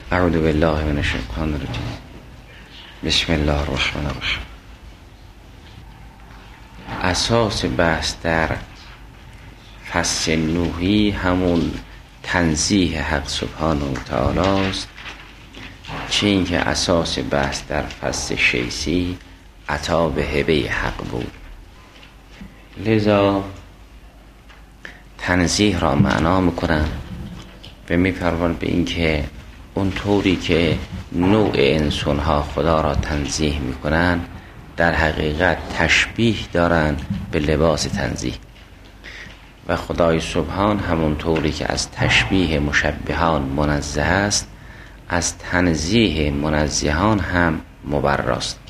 اعوذ بالله من الشیطان الرجیم. بسم الله الرحمن الرحیم. اساس بحث در فصل نوحی همون تنزیه حق سبحانه و تعالی است، چه اینکه اساس بحث در فصل شیسی عطا به هبه حق بود. لذا تنزیه را معنا میکنن و میپرون به اینکه اون طوری که نوع انسان ها خدا را تنزیه میکنن در حقیقت تشبیه دارن به لباس تنزیه، و خدای سبحان همون طوری که از تشبیه مشبهان منزه است از تنزیه منزهان هم مبراست.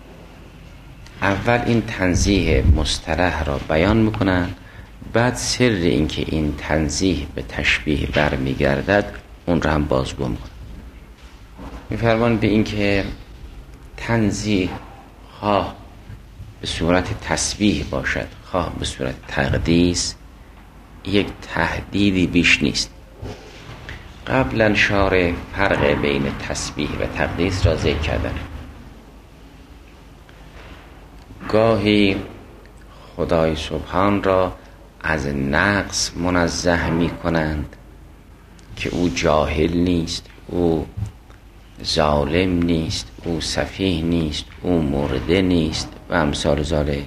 اول این تنزیه مصطلح را بیان میکنن، بعد سر این که این تنزیه به تشبیه برمیگردد اون را هم بازگو میکنن. میفرمان به این که تنزیه خواه به صورت تسبیح باشد خواه به صورت تقدیس یک تهدیدی بیش نیست. قبلا شارع فرق بین تسبیح و تقدیس را ذکر کردن. گاهی خدای سبحان را از نقص منزه می کنند که او جاهل نیست، او ظالم نیست، او سفیه نیست، او مرده نیست و امثال ذالک.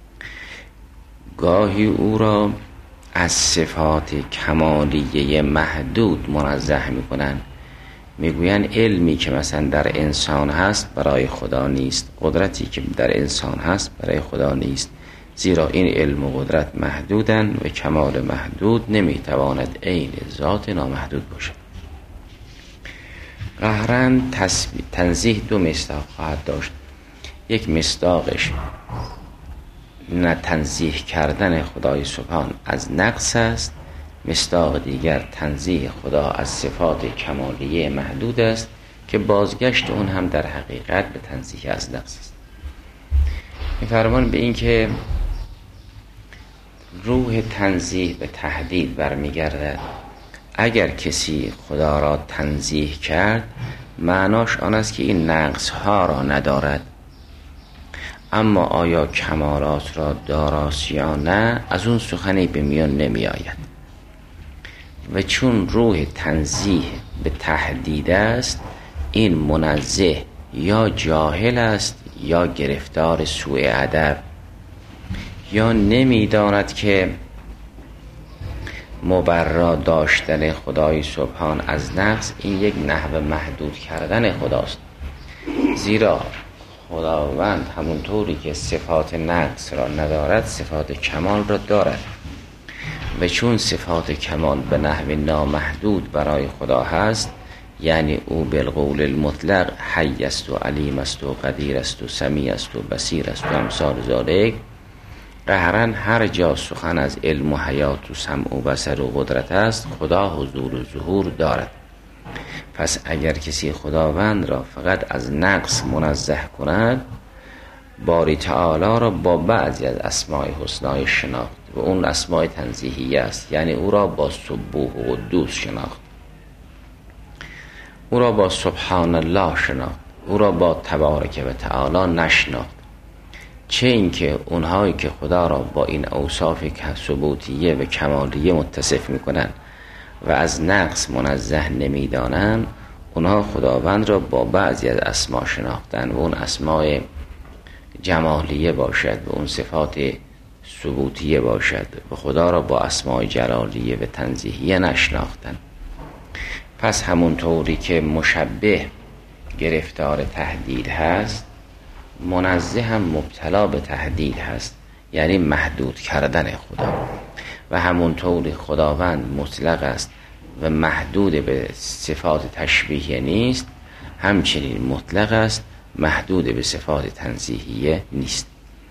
گاهی او را از صفات کمالیه محدود منزه میکنن، میگوین علمی که مثلا در انسان هست برای خدا نیست، قدرتی که در انسان هست برای خدا نیست، زیرا این علم و قدرت محدودن و کمال محدود نمیتواند عین ذات نامحدود باشد. قهرن تنزیه دو مصداق خواهد داشت. یک مصداقش نه تنزیه کردن خدای سبحان از نقص است، مصداق دیگر تنزیه خدا از صفات کمالیه محدود است که بازگشت اون هم در حقیقت به تنزیه از نقص است. می‌فرمان به این که روح تنزیه به تهدید برمیگردد. اگر کسی خدا را تنزیه کرد معناش آن است که این نقص ها را ندارد، اما آیا کمالات را داراست یا نه از اون سخنی به میان نمی آید. و چون روح تنزیه به تهدید است، این منزه یا جاهل است یا گرفتار سوء ادب، یا نمی داند که مبرا داشتن خدای سبحان از نقص این یک نحو محدود کردن خداست. زیرا خداوند همون طوری که صفات نقص را ندارد صفات کمال را دارد، و چون صفات کمال به نحو نامحدود برای خدا هست، یعنی او بالقول المطلق حی است و علیم است و قدیر است و سمیع است و بصیر است و امثال ذالک، قهرن هر جا سخن از علم و حیات و سمع و بصر و قدرت است خدا حضور و ظهور دارد. پس اگر کسی خداوند را فقط از نقص منزه کند، باری تعالی را با بعضی از اسماء حسنای شناخت و اون اسماء تنزیهیه است، یعنی او را با سبوح و قدوس شناخت، او را با سبحان الله شناخت، او را با تبارک و تعالی نشناخت. چه اینکه اونهایی که خدا را با این اوصاف ثبوتیه و کمالیه متصف میکنن و از نقص منزه نمیدانن، اونها خداوند را با بعضی از اسما شناختن و اون اسماء جمالیه باشد و اون صفات ثبوتیه باشد و خدا را با اسماء جلالیه و تنزیهیه نشناختن. پس همون طوری که مشبه گرفتار تهدید هست، منزه هم مبتلا به تهدید هست، یعنی محدود کردن خدا. و همون طوری خداوند مطلق است و محدود به صفات تشبیه نیست، همچنین مطلق است محدود به صفات تنزیهیه نیست.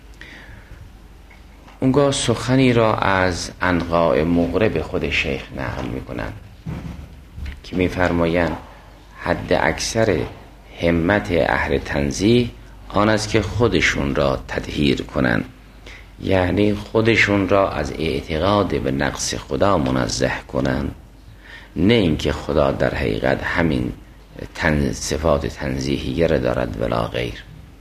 اونگاه سخنی را از عنقاء مغرب خود شیخ نقل میکنن که میفرمایند حد اکثر همت اهل تنزیه آن است که خودشون را تطهیر کنن، یعنی خودشون را از اعتقاد به نقص خدا منزه کنن، نه اینکه خدا در حقیقت همین صفات تنزیهیه را دارد ولا غیر.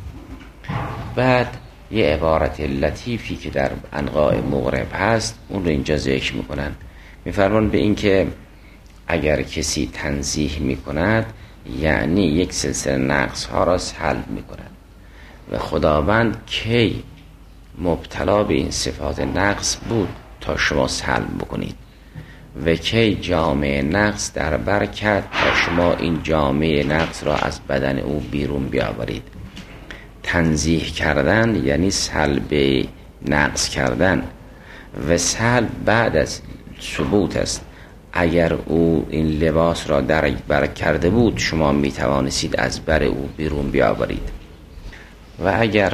بعد یه عبارت لطیفی که در انقاء مغرب هست اون رو اینجا ذکر میکنن، میفرمان به این که اگر کسی تنزیه میکند یعنی یک سلسله نقص ها را سلب میکند و خداوند کی مبتلا به این صفات نقص بود تا شما سلب بکنید و کی جامعه نقص در بر کرد تا شما این جامعه نقص را از بدن او بیرون بیاورید. تنزیه کردن یعنی سلب نقص کردن و سلب بعد از ثبوت است. اگر او این لباس را در بر کرده بود شما می توانستید از بر او بیرون بیاورید و اگر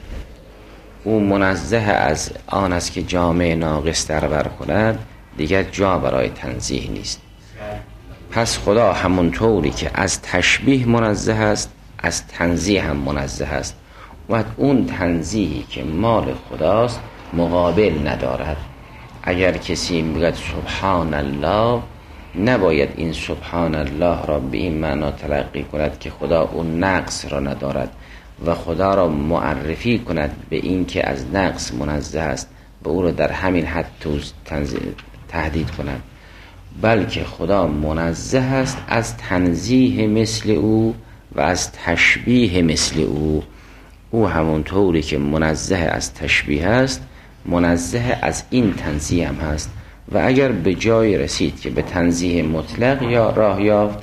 او منزه از آن است که جامعه ناقص در بر کند دیگر جا برای تنزیه نیست. پس خدا همونطوری که از تشبیه منزه است از تنزیه هم منزه است و اون تنزیهی که مال خداست مقابل ندارد. اگر کسی میگه سبحان الله نباید این سبحان الله را به این معنا تلقی کند که خدا اون نقص را ندارد و خدا را معرفی کند به این که از نقص منزه است و او را در همین حد تهدید کند، بلکه خدا منزه است از تنزیه مثل او و از تشبیه مثل او. او همونطوری که منزه از تشبیه است منزه از این تنزیه هم هست و اگر به جای رسید که به تنزیه مطلق یا راه یافت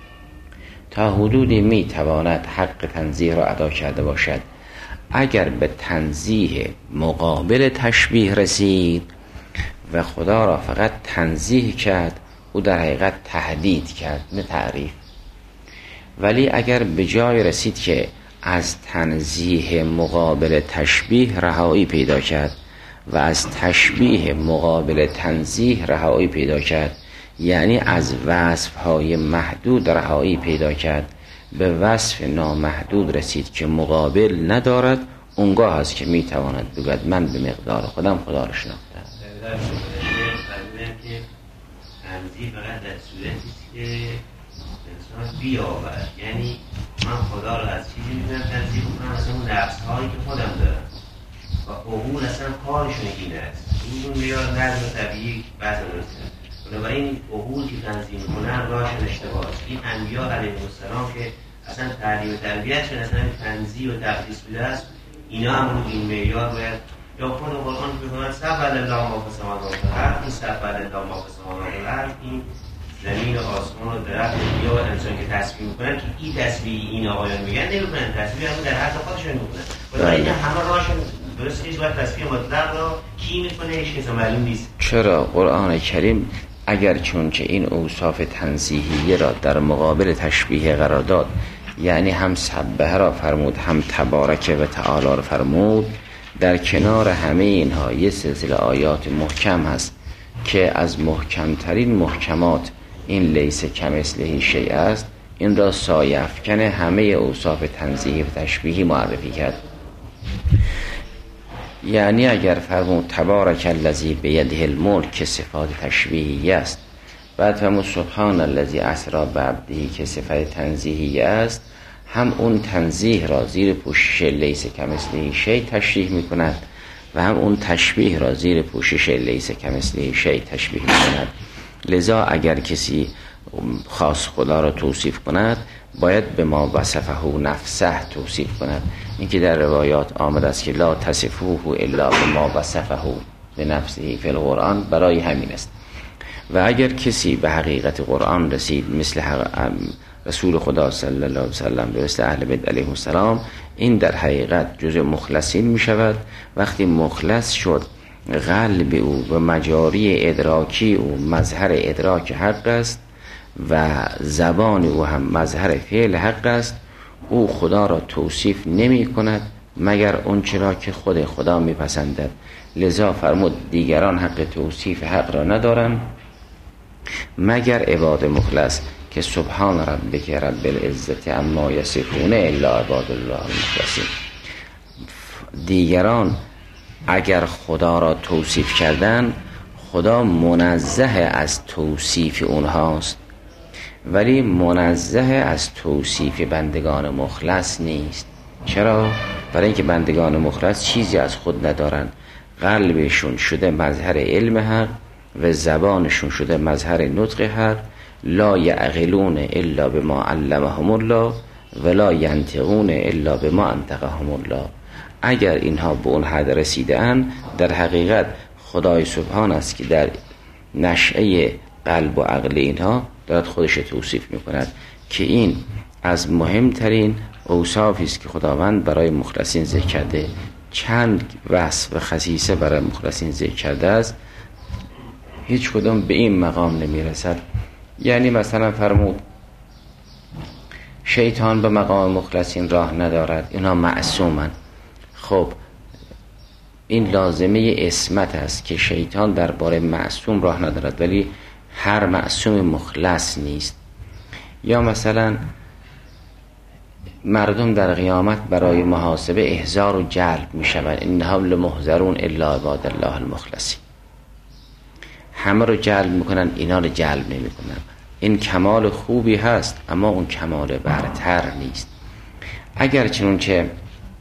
تا حدودی می تواند حق تنزیه را ادا کرده باشد. اگر به تنزیه مقابل تشبیه رسید و خدا را فقط تنزیه کرد او در حقیقت تهدید کرد نه تعریف. ولی اگر به جای رسید که از تنزیه مقابل تشبیه رهایی پیدا کرد و از تشبیه مقابل تنزیه رهایی پیدا کرد یعنی از وصفهای محدود رهایی پیدا کرد به وصف نامحدود رسید که مقابل ندارد، اونگاه هست که میتواند بگوید من به مقدار خودم خدا را شناختم. تنزیه فقط در صورتی که انسان بیاورد، یعنی من خدا را از چیزی میتونم تنزیه بکنم از اون نقص هایی که خودم دارم و عقول اصلا کارشون این است. این اون میاد نظم طبیعی بعض درسته، بنابراین عقول که تنظیم میکنن راهشون اشتباه است. این انبیا علیهم السلام که اصلا تعلیم تربیتشون اصلا تنزیه و تقدیس بوده است، اینا هم رو این معیار باید یا خود قرآن بگوید سبحان الله ما فی السماوات و الارض، این سبحان الله ما فی السماوات و الارض، این زمین و آسمان و درخت یا انسان که تسبیح میکنن که این تسبیح این آقایان میگن نمیکنن، تسبیح هم در حد خودشون میکنن. بنابراین همه راهشون درست نیست. باید تسبیح مطلق را کی میکنه هیچ کس معلوم نیست. چرا قرآن کریم اگر چون که این اوصاف تنزیهیه را در مقابل تشبیه قرار داد، یعنی هم سبحه را فرمود هم تبارک و تعالی را فرمود، در کنار همه اینها یه سلسله آیات محکم هست که از محکمترین محکمات این لیس کمثله شیء است، این را سایه افکن همه اوصاف تنزیهی و تشبیهی معرفی کرد. یعنی اگر فرمود تبارک الذی بیده الملک که صفات تشبیهی است، بعد فرمود سبحان الذی اسری بعبده که صفت تنزیهی است، هم اون تنزیه را زیر پوشش لیس کمثله شیء تشریح می کند و هم اون تشبیه را زیر پوشش لیس کمثله شیء تشبیه می کند. لذا اگر کسی خاص خدا را توصیف کند باید به ما وصفه نفسه توصیف کند. این که در روایات آمده است که لا تصفوه الا بما وصفه به نفسه فی القرآن، برای همین است. و اگر کسی به حقیقت قرآن رسید مثل رسول خدا صلی الله علیه وسلم به مثل اهل بیت علیهم السلام، این در حقیقت جزء مخلصین می شود. وقتی مخلص شد قلب او و مجاری ادراکی او مظهر ادراک حق است و زبان او هم مظهر فعل حق است، او خدا را توصیف نمی کند مگر اون چرا که خود خدا می پسندد. لذا فرمود دیگران حق توصیف حق را ندارن مگر عباد مخلص که سبحان ربک رب العزت عما یصفون الا عباد الله المخلصین. دیگران اگر خدا را توصیف کردن، خدا منزه از توصیف اونهاست ولی منزه از توصیف بندگان مخلص نیست. چرا؟ برای اینکه بندگان مخلص چیزی از خود ندارن، قلبشون شده مظهر علم حق و زبانشون شده مظهر نطق حق. لا یعقلون الا بما علمهم الله ولا ینطقون الا بما انطقهم الله. اگر اینها به اون حد رسیدن، در حقیقت خدای سبحان است که در نشأه قلب و عقل اینها دارد خودش توصیف میکند که این از مهمترین اوصافی است که خداوند برای مخلصین ذکر کرده. چند وصف و خصیصه برای مخلصین ذکر کرده است، هیچ کدوم به این مقام نمیرسد. یعنی مثلا فرمود شیطان به مقام مخلصین راه ندارد، اینا معصومن. خب این لازمه عصمت است که شیطان درباره معصوم راه ندارد، ولی هر معصوم مخلص نیست. یا مثلا مردم در قیامت برای محاسبه احضار و جلب می شود، انهم لمحضرون الا عباد الله المخلصین. همه رو جلب میکنن، اینا رو جلب نمی کنن. این کمال خوبی هست، اما اون کمال برتر نیست. اگر چنانچه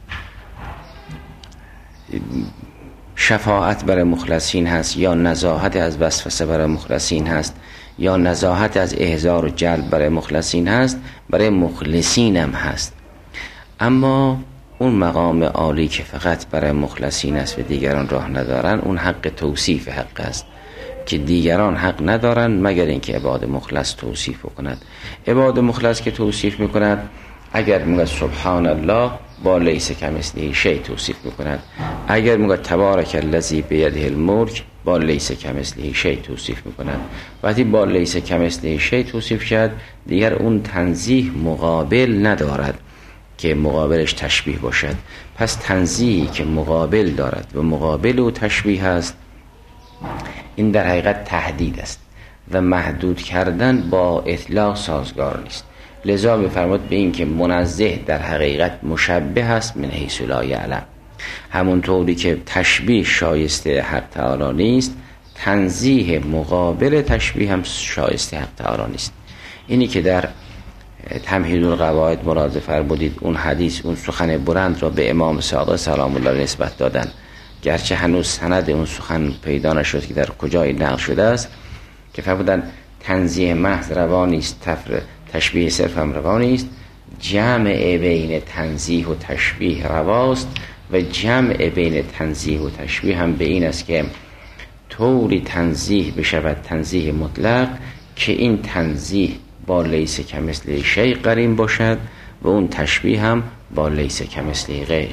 شفاعت برای مخلصین هست، یا نزاهت از وسوسه برای مخلصین هست، یا نزاهت از احضار و جلب برای مخلصین هست، برای مخلصین هم هست. اما اون مقام عالی که فقط برای مخلصین است و دیگران راه ندارن، اون حق توصیف حق است که دیگران حق ندارن مگر اینکه عباد مخلص توصیف کند. عباد مخلص که توصیف میکند، اگر میگه سبحان الله با لیس کمثله شیء توصیف میکند، اگر میگه تبارک الذی بیده الملک با لیس کمثله شیء توصیف میکند. وقتی با لیس کمثله شیء توصیف کرد، دیگر اون تنزیه مقابل ندارد که مقابلش تشبیه باشد. پس تنزیهی که مقابل دارد و مقابل او تشبیه است، این در حقیقت تهدید است و محدود کردن با اطلاق سازگار نیست. لذا بفرمود به این که منزه در حقیقت مشبه است من حیث لا یعلم. همونطوری که تشبیه شایسته حق تعالی نیست، تنزیه مقابل تشبیه هم شایسته حق تعالی نیست. اینی که در تمهید القواعد ملاحظه فرمودید، اون حدیث، اون سخن بلند را به امام صادق سلام الله نسبت دادن، گرچه هنوز سند اون سخن پیدا نشد که در کجای نقل شده است، که فرمودن تنزیه محض روانی است، تشبیه صرف هم روانی است، جمع بین تنزیه و تشبیه رواست و جمع بین تنزیه و تشبیه هم به این است که طوری تنزیه بشود تنزیه مطلق که این تنزیه با لیس کمثله شیء قرین باشد و اون تشبیه هم با لیس کمثله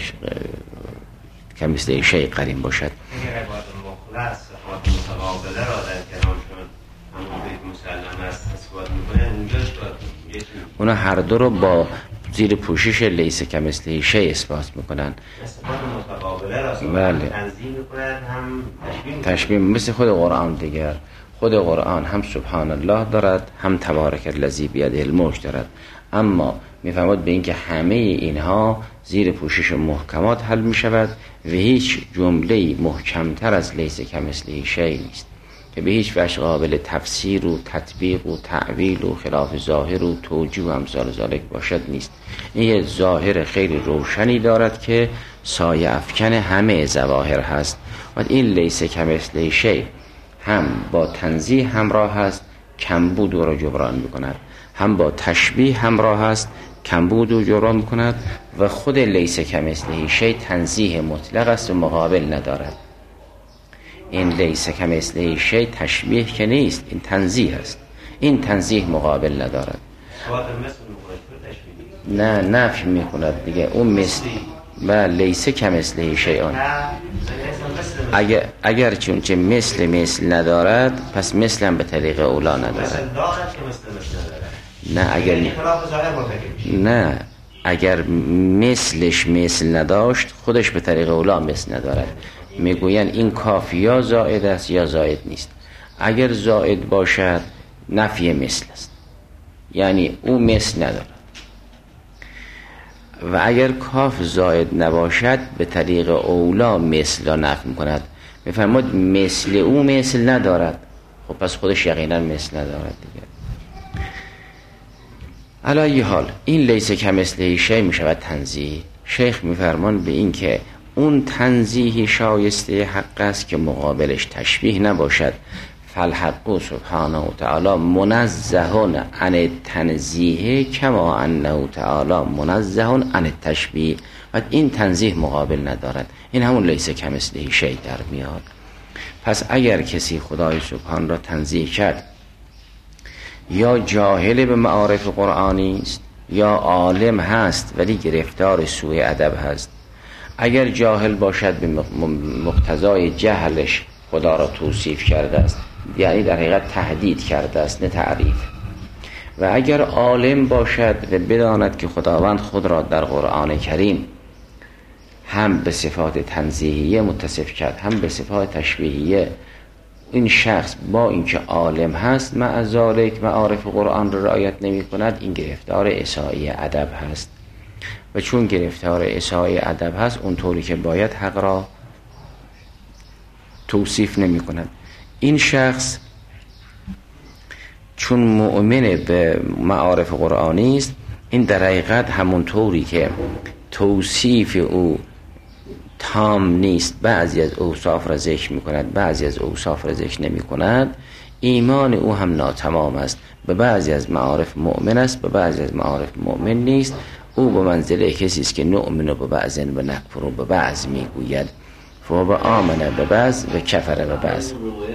شیء قرین باشد. اگر عباد مخلص صفات متقابله را در کلامشون همون بیت مسلم است اثبات میکنن، اونجا اونا هر دو رو با زیر پوشش لیس کمثله شیء اثبات میکنن. صفات متقابله را بله. تنزیه میکنن، هم تشبیه مثل خود قرآن دیگر. خود قرآن هم سبحان الله دارد، هم تبارک الذی بیده الملک دارد، اما میفهمد به این که همه اینها زیر پوشش محکمات حل میشود و هیچ جمله محکمتر از لیس کمثله شیء نیست که به هیچ وجه قابل تفسیر و تطبیق و تعویل و خلاف ظاهر و توجیه و امثال ذالک باشد نیست. این یه ظاهر خیلی روشنی دارد که سایه افکن همه ظواهر هست و این لیس کمثله شیء هم با تنزیه همراه است، کمبود را جبران میکند، هم با تشبیه همراه است، کمبود و جبران میکند، و خود لیس کمثله شیء تنزیه مطلق است و مقابل ندارد. این لیس کمثله شیء تشبیه که نیست، این تنزیه است. این تنزیه مقابل ندارد. نه نفی میکند دیگه. اون مثل و لیس کمثله شیء اگر چونچه مثل ندارد، پس مثل هم به طریق اولا ندارد. نه اگر مثلش مثل نداشت، خودش به طریق اولا مثل ندارد. میگوین این کافی یا زائد است یا زائد نیست. اگر زائد باشد نفی مثل است، یعنی او مثل ندارد، و اگر کاف زائد نباشد به طریق اولا مثل را نفی میکند. میفرماد مثل او مثل ندارد، خب پس خودش یقینا مثل ندارد دیگه. علی حال این لیس کمثله شیء می شود تنزیه. شیخ میفرمان به این که اون تنزیه شایسته حق است که مقابلش تشبیه نباشد. فالحق سبحانه و تعالی منزه عن تنزیه کما انه تعالی منزه عن التشبیه. و این تنزیه مقابل ندارد. این همون لیس کمثله شیء در میاد. پس اگر کسی خدای سبحان را تنزیه کرد، یا جاهل به معارف قرآنی است یا عالم هست ولی گرفتار سوء ادب هست. اگر جاهل باشد به مقتضای جهلش خدا را توصیف کرده است، یعنی در حقیقت تهدید کرده است نه تعریف. و اگر عالم باشد و بداند که خداوند خود را در قرآن کریم هم به صفات تنزیهیه متصف کرد هم به صفات تشبیهیه، این شخص با اینکه عالم هست مع ذالک معارف قرآن را رعایت نمی کند، این گرفتار اساءه ادب هست. و چون گرفتار اساءه ادب هست اونطوری که باید حق را توصیف نمی کند. این شخص چون مؤمن به معارف قرآنی است، این در حقیقت همونطوری که توصیف او تام نیست، بعضی از اوصاف را ذکر می کند بعضی از اوصاف را ذکر نمی کند، ایمان او هم ناتمام است. به بعضی از معارف مؤمن است، به بعضی از معارف مؤمن نیست. او به منزله کسی است که نؤمن به بعض و نکفر به بعض می گوید، فهو آمن به بعض و کفر به بعض.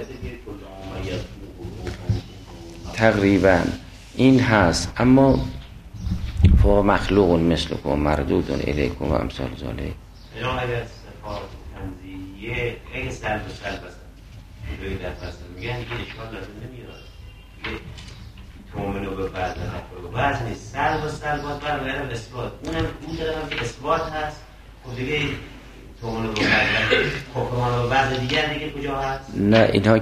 تقریبا این هست. اما فهو مخلوق مثلکم مردود الیکم و امثال ذالک. اگر صفات تنزیهیه اگه سلب و سلب هستن دوی در فصل میگن دیگه اشکال لازم نمیاد. تومنو به بعض نفر و بعض نیست، سلب و سلبات برمیارم اثبات. اون دارم هم که اثبات هست. خب دیگه تومنو به بعض کفران و بعض دیگر دیگه کجا هست؟ نه، اینها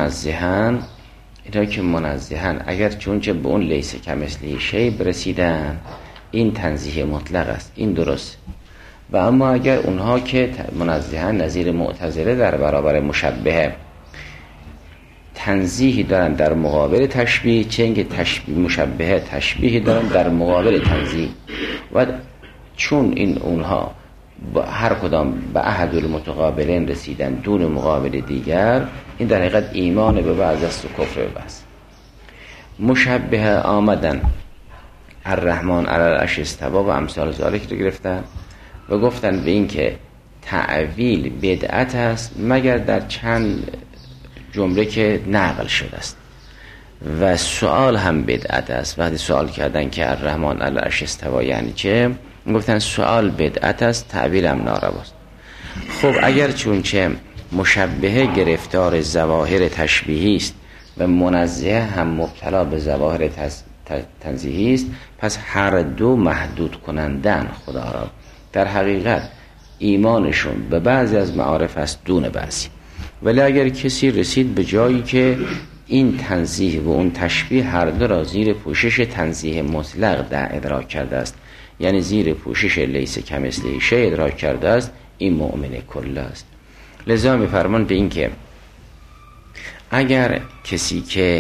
که منزهن اگر چونچه به اون لیس کمثله شیء برسیدن، این تنزیه مطلق است، این درست. و اما اگر اونها که منزهن نظیر معتزله در برابر مشبهه تنزیهی دارن در مقابل تشبیه، چه اینکه مشبهه تشبیهی دارن در مقابل تنزیه، و چون این اونها هر کدام به احد المتقابلین رسیدن دون مقابل دیگر، این در حقیقت ایمان به بعض است و کفر به بعض. مشبهه آمدن الرحمن علی العرش استوی و امثال ذالک رو گرفتن و گفتن به این که تعویل بدعت است مگر در چند جمله که نقل شده است، و سوال هم بدعت است. وقتی سوال کردن که الرحمن علی العرش استوی یعنی چه، گفتن سوال بدعت است، تعویل هم نارواست. خب اگر چونچه مشبهه گرفتار ظواهر تشبیهی است و منزه هم مبتلا به ظواهر تنزیهی است، پس هر دو محدود کنندن خدا را. در حقیقت ایمانشون به بعضی از معارف است دون بعضی. ولی اگر کسی رسید به جایی که این تنزیه و اون تشبیه هر دو را زیر پوشش تنزیه مطلق در ادراک کرده است، یعنی زیر پوشش لیس کمثله شیء ادراک کرده است، این مؤمن کل است. لذا می‌فرمان به این که اگر کسی که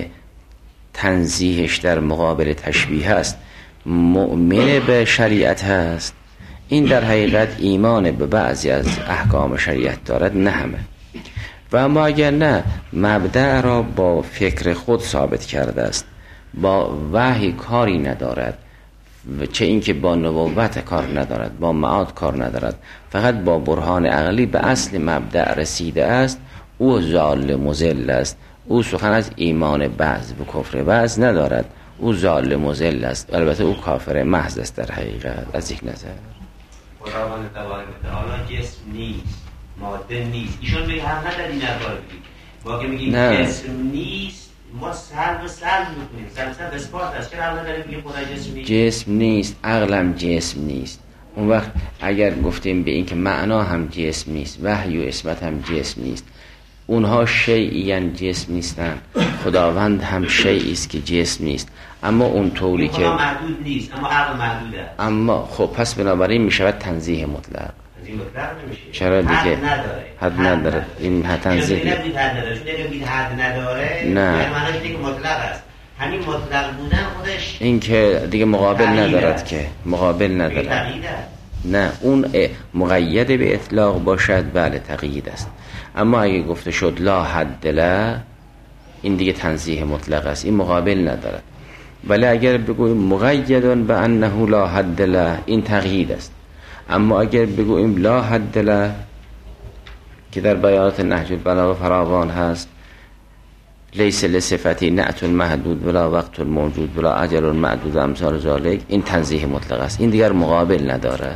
تنزیهش در مقابل تشبیه است مؤمن به شریعت هست، این در حقیقت ایمان به بعضی از احکام شریعت دارد، نه همه. و اما اگر نه، مبدأ را با فکر خود ثابت کرده است، با وحی کاری ندارد، چه اینکه با نبوت کار ندارد، با معاد کار ندارد، فقط با برهان عقلی به اصل مبدأ رسیده است، او ضال مضل است. او سخن از ایمان بعض و کفر بعض ندارد، او ضال مضل است. البته او کافر محض است در حقیقت از یک نظر. خداوند تبارک و تعالی جسم نیست، ماده نیست. ایشون میگه هم نداری نداره بگید. با که میگیم جسم نیست، ما سلب میکنیم. سلب اثبات است. چرا هم نداری بگیم خدا جسم نیست؟ جسم نیست، عقلم جسم نیست. اون وقت اگر گفتیم به این که معنا هم جسم نیست، وحی و اسمت هم جسم نیست، اونها شیئیان جسم نیستن، خداوند هم شیئی است که جسم نیست. اما اون طوری که خدا محدود نیست اما عقل محدوده. اما خب پس بنابراین میشود تنزیه مطلق. چرا دیگه حد نداره. این حد تنزیه حد نداره. چون اگه حد نداره نه، معنیش اینه که مطلق است. همین مطلق بودن خودش این که دیگه مقابل ندارد که مقابل ندارد. نه اون مقید به اطلاق باشد بله تقیید است، اما اگه گفته شد لا حد له این دیگه تنزیه مطلق است، این مقابل ندارد. ولی اگر بگوییم مقیدون به انه لا حد له این تقیید است، اما اگر بگوییم لا حد له که در بیانات نهج البلاغه فراوان هست، لیس لصفتی نعت محدود ولا وقت موجود ولا اجل معدود امثال ذالک، این تنزیه مطلق است، این دیگر مقابل نداره.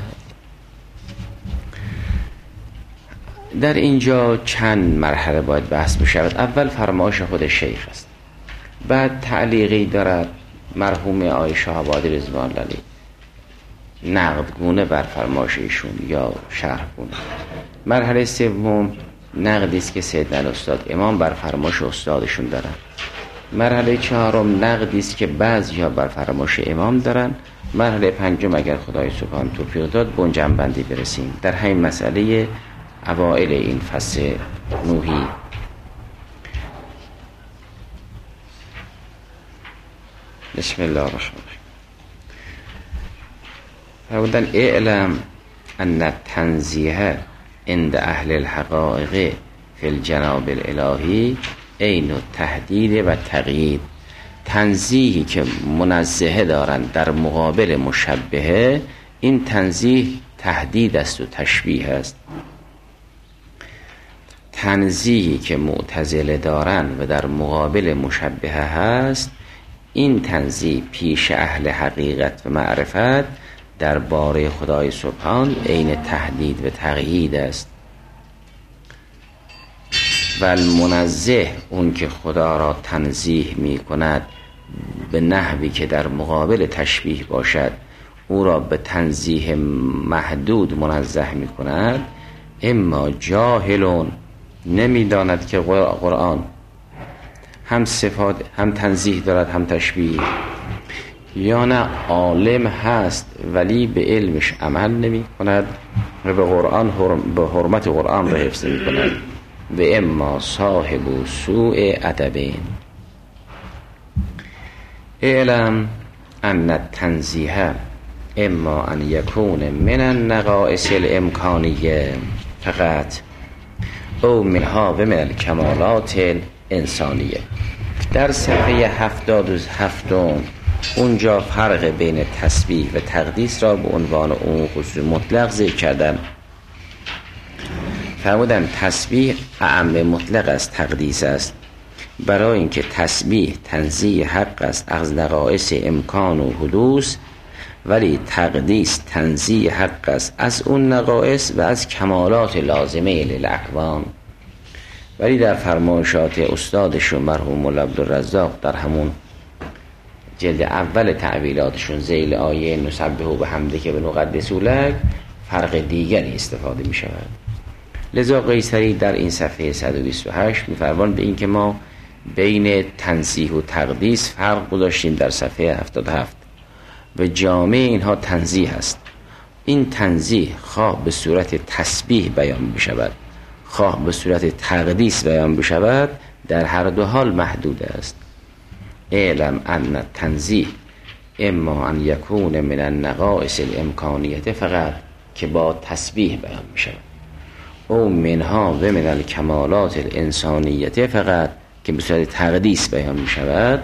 در اینجا چند مرحله باید بحث بشود. اول فرمایش خود شیخ است، بعد تعلیقی دارد مرحوم آقای شاه آبادی رضوان الله علیه نقد گونه بر فرمایش ایشون یا شرح گونه. مرحله سوم نقدی است که سیدنا استاد امام بر فرمایش استادشون دارن. مرحله چهارم نقدی است که بعضی‌ها بر فرمایش امام دارن. مرحله پنجم اگر خدای سبحان توفیق داد به اون جنبندی برسیم در همین مسئله اوائل این فصل نوحی. بسم الله الرحمن الرحیم. فرمودن اعلم ان التنزیه عند اهل الحقائق فی الجناب الالهی عین التحدید و تقیید. تنزیهی که منزهه دارند در مقابل مشبهه، این تنزیه تهدید است و تشبیه است. تنزیهی که معتزله دارند و در مقابل مشبهه هست، این تنزیه پیش اهل حقیقت و معرفت در باره خدای سبحان عین تهدید و تقیید است. و المنزه اون که خدا را تنزیه می کند به نحوی که در مقابل تشبیه باشد، او را به تنزیه محدود منزه می کند. اما جاهلون نمیداند که قرآن هم صفات هم تنزیه دارد هم تشبیه، یا نه عالم هست ولی به علمش عمل نمی کند و به قرآن به حرمت قرآن را حفظ می کند. و اما صاحب سوء ادبین. اعلم ان التنزیه اما ان یکون من النقائص الامکانیه فقط او منها و من الکمالات انسانیه. در صفحه 77 اونجا فرق بین تسبیح و تقدیس را به عنوان اون خصوص مطلق ذکر کردن. فرمودن تسبیح اعم مطلق از تقدیس است، برای اینکه تسبیح تنزیه حق است از نقائص امکان و حدوث، ولی تقدیس تنزیه حق است از اون نقائص و از کمالات لازمه للاکوان. ولی در فرمایشات استادشون مرحوم مولا عبدالرزاق در همون جلد اول تعبیراتشون ذیل آیه نسبحه بحمدک و نقدس لک فرق دیگری استفاده می شود. لذا قیصری در این صفحه 128 می‌فرمان به این که ما بین تنزیه و تقدیس فرق گذاشتیم در صفحه 77 و جامع اینها تنزیه است. این تنزیه خواه به صورت تسبیح بیان بشود خواه به صورت تقدیس بیان بشود، در هر دو حال محدود است. اعلم ان التنزیه اما ان یکون من النقائص الامکانیه فقط که با تسبیح بیان بشود، او منها و من الکمالات الانسانیت فقط که به صورت تقدیس بیان می شود.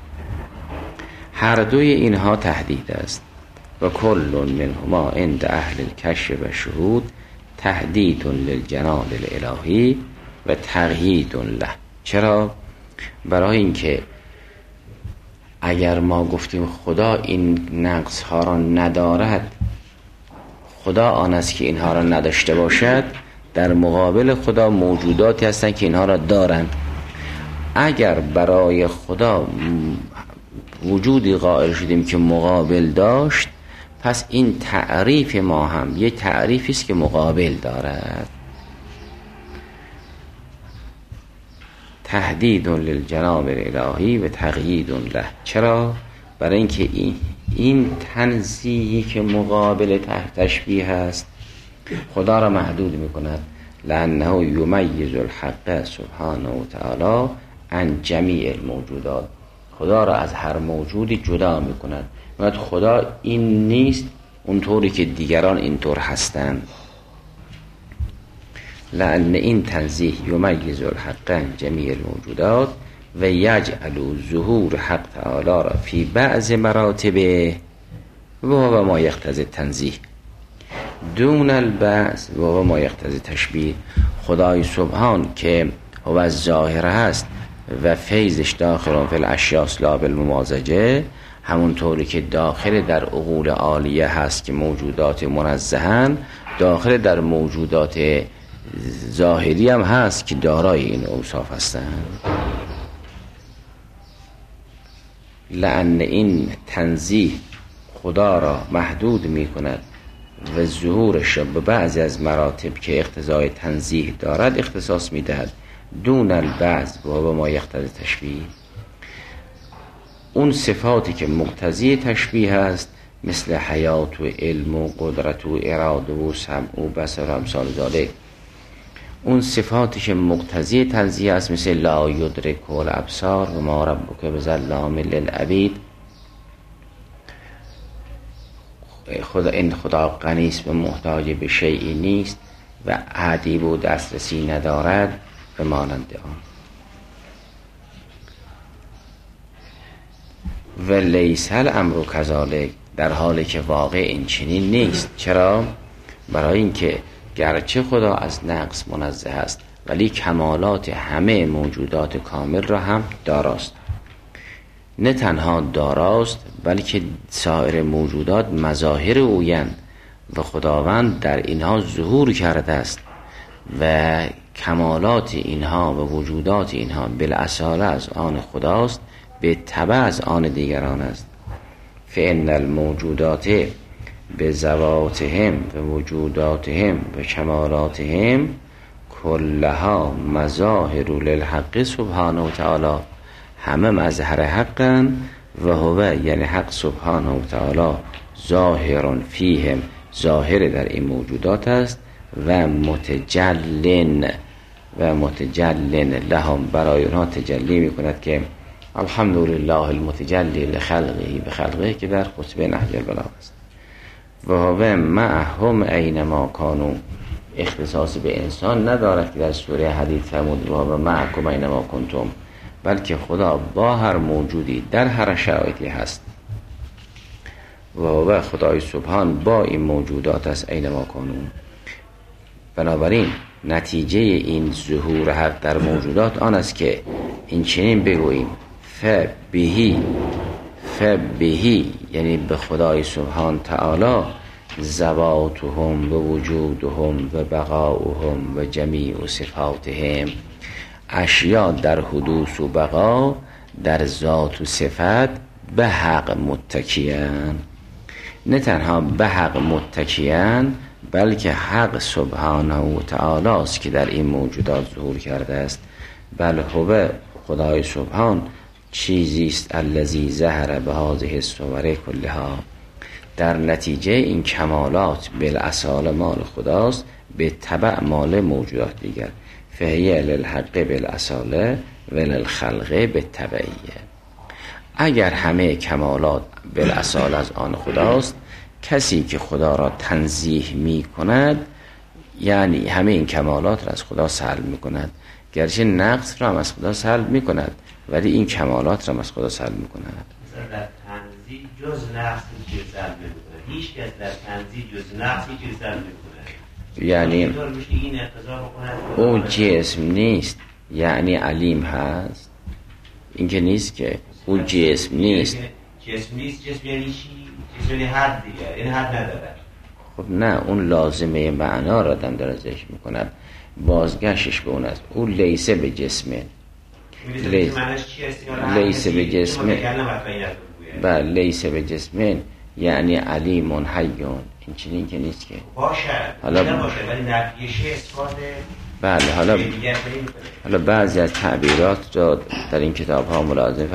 هر دوی اینها تهدید است و کل منهما عند اهل الکشف و شهود تهدید للجناب الالهی و تقیید له. چرا؟ برای اینکه اگر ما گفتیم خدا این نقص ها را ندارد، خدا آن است که اینها را نداشته باشد، در مقابل خدا موجوداتی هستند که اینها را دارند. اگر برای خدا وجودی قائل شدیم که مقابل داشت، پس این تعریف ما هم یک تعریفی است که مقابل دارد. تهدید للجناب الالهی و تقیید له. چرا؟ برای اینکه این تنزیهی که مقابل تشبیه است خدا را محدود میکند. لانه یمیز الحق سبحانه و تعالی عن جمیع الموجودات. خدا را از هر موجودی جدا میکند. میگوید خدا این نیست اونطوری که دیگران اینطور هستند. لأن این تنزیه یمیز الحق عن جمیع الموجودات و یجعل ظهور حق تعالی را فی بعض مراتبه و ما یقتضی تنزیه دون البعض و ما یقتضی تشبیه. خدای سبحان که هو از ظاهر هست و فیضش داخل فی الاشیاء لا بالممازجه، همونطوری که داخل در عقول عالیه هست که موجودات منزهن، داخل در موجودات ظاهری هم هست که دارای این اوصاف هستند. لأن این تنزیه خدا را محدود می کند و ظهورش را به بعضی از مراتب که اقتضای تنزیه دارد اختصاص می دهد دون البعض و ما یقتضی تشبیه. اون صفاتی که مقتضی تشبیه هست مثل حیات و علم و قدرت و اراده و سمع و بصر و امثال ذالک، اون صفاتی که مقتضی تنزیه است مثل لا یدرک الابصار و ما ربک بظلام للعبید، خدا غنی است و محتاج به شیئی نیست و عهدی و دسترسی ندارد و مانند آن. و لیس الامر کذالک، در حالی که واقع این چنین نیست. چرا؟ برای اینکه گرچه خدا از نقص منزه است ولی کمالات همه موجودات کامل را هم داراست. نه تنها داراست بلکه سایر موجودات مظاهر اویند و خداوند در اینها ظهور کرده است و کمالات اینها و وجودات اینها بالاصاله از آن خداست، به تبع از آن دیگران است. فإن الموجودات به ذواتهم و وجوداتهم و کمالاتهم کلها مظاهر للحق سبحانه و تعالی، همه مظهر حقن و هو یعنی حق سبحانه و تعالی ظاهر فیهم، ظاهر در این موجودات است و متجلن لهم، برای اونها تجلی میکند که الحمدلله المتجلی لخلقه بخلقه که در خطبه نهج البلاغه است. و هو معهم اینما کانوا، اختصاص به انسان ندارد که در سوره حدید فرمود و هو معکم اینما کنتم، بلکه خدا با هر موجودی در هر شرایطی هست و هو خدای سبحان با این موجودات است اینما کانوا. بنابراین نتیجه این ظهور حق در موجودات آن است که این چنین بگوییم فبهی یعنی به خدای سبحان تعالی ذواتهم و وجودهم و بقاؤهم و جمیع صفاتهم، اشیاء در حدوث و بقا در ذات و صفت به حق متکیان. نه تنها به حق متکیان بلکه حق سبحانه و تعالی است که در این موجودات ظهور کرده است. بل هو خدای سبحان چیزی است الذی ظهر به هذه الصور کلها، در نتیجه این کمالات بالاصاله مال خداست، به تبع مال موجودات دیگر. فهی للحق بالاصاله و للخلق بالتبعیه. اگر همه کمالات بالاصاله از آن خداست، کسی که خدا را تنزیه می کند یعنی همه این کمالات را از خدا سلب می کند. گرچه نقص را هم از خدا سلب می کند ولی این کمالات را هم از خدا سلب می کند. مثلا در تنزیه جز نقص چیزی سلب می کند، هیچ کس در تنزیه جز نقص چیزی سلب می کند. یعنی او جسم نیست یعنی علیم هست، این که نیست که او جسم نیست. جسم نیست، جسم یعنی چی؟ جسم یعنی حد دیگر، این حد نداره. خب نه، اون لازمه معنا را دم داره ذکر میکند، بازگشتش به اون است. او لیسه به جسمه، لیسه به جسمه، بله لیسه به جسمه یعنی علیمون حیون، این چنین که نیست که باشه حالا باشه ولی نفیشه اثبات. بله حالا بعضی از تعبیرات را در این کتاب ها ملاحظه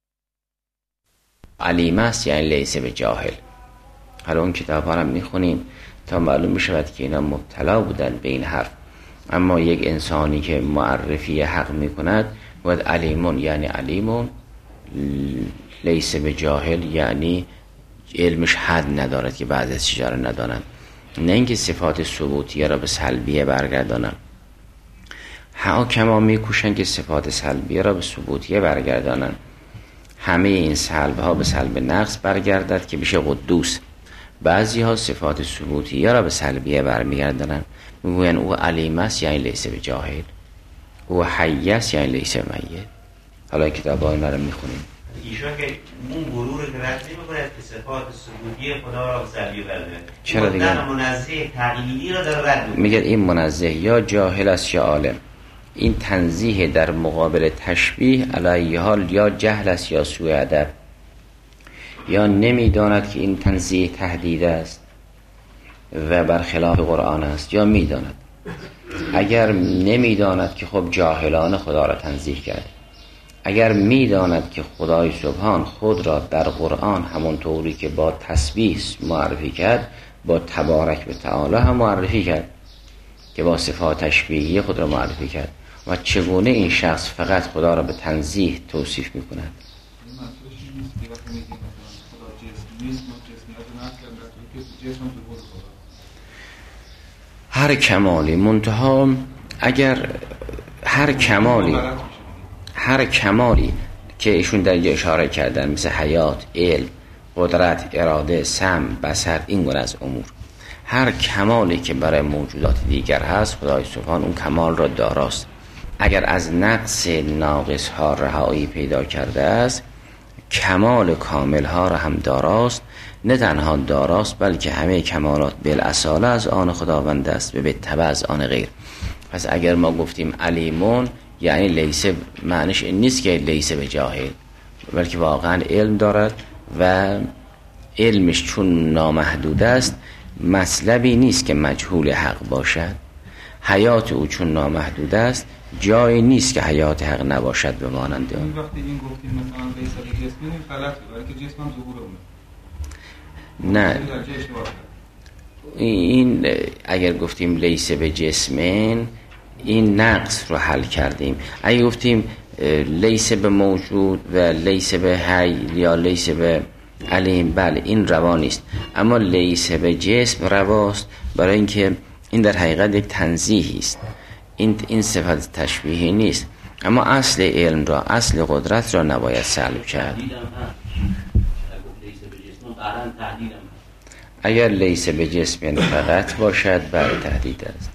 علیم است یعنی لیسه به جاهل. حالا اون کتاب ها را میخونیم تا معلوم بشود که اینا مبتلا بودن به این حرف. اما یک انسانی که معرفی حق میکند باید علیمون یعنی علیمون لیس به جاهل یعنی علمش حد ندارد که بعضی از چیزا رو ندانند، نه اینکه صفات ثبوتیه را به سلبیه برگردانند. حاکما میکوشن که صفات سلبیه را به ثبوتیه برگردانند. همه این سلب ها به سلب نقص برگردد که بشه قدوس. بعضی ها صفات ثبوتیه را به سلبیه برمیگردانند، میگوین او علیم است یعنی لیس به جاهل، او حی است یعنی لیس به میت. حالا این کتاب ها اینا رو میخونیم. ایشان که اون غرور که رد نمی‌کنه که صفات ثبوتی خدا را به سلبیه برمی‌گرداند. چرا دیگه؟ منزه تقلیدی را داره رد می‌کنه. میگه این منزه یا جاهل است یا عالم. این تنزیه در مقابل تشبیه علیه حال یا جهل است یا سوء ادب، یا نمیداند که این تنزیه تهدید است و برخلاف قرآن است، یا میداند. اگر نمیداند که خب جاهلان خدا را تنزیه کرد. اگر میداند که خدای سبحان خود را در قرآن همون طوری که با تسبیح معرفی کرد با تبارک و تعالی هم معرفی کرد، که با صفات تشبیهی خود را معرفی کرد، و چگونه این شخص فقط خدا را به تنزیه توصیف میکند؟ هر کمالی منتها اگر هر کمالی که ایشون در اینجا اشاره کردن مثل حیات، علم، قدرت، اراده، سمع، بصر، این گونه از امور، هر کمالی که برای موجودات دیگر هست خدای سبحان اون کمال را داراست. اگر از نقص ناقص ها رهایی پیدا کرده است کمال کامل ها را هم داراست. نه تنها داراست بلکه همه کمالات بالاصاله از آن خداوند است به تبع از آن غیر. پس اگر ما گفتیم علیمون یعنی لیسه، معنیش این نیست که لیسه به جاهل، بلکه واقعا علم دارد و علمش چون نامحدود است مطلبی نیست که مجهول حق باشد. حیات او چون نامحدود است جایی نیست که حیات حق نباشد به مانند اون. وقتی این گفتیم مثلا لیسه به جسمین این غلطه، برای که جسم هم ظهور اونه. نه این اگر گفتیم لیسه به جسمین این نقص رو حل کردیم. اگه گفتیم لیسه به موجود و لیسه به حی یا لیسه به علیم، بله این روا نیست، اما لیسه به جسم رواست، برای اینکه این در حقیقت یک تنزیهی است. این صفت تشبیهی نیست، اما اصل علم را، اصل قدرت را نباید سلب کرد. اگر لیسه به جسم فقط باشد برای تهدید است.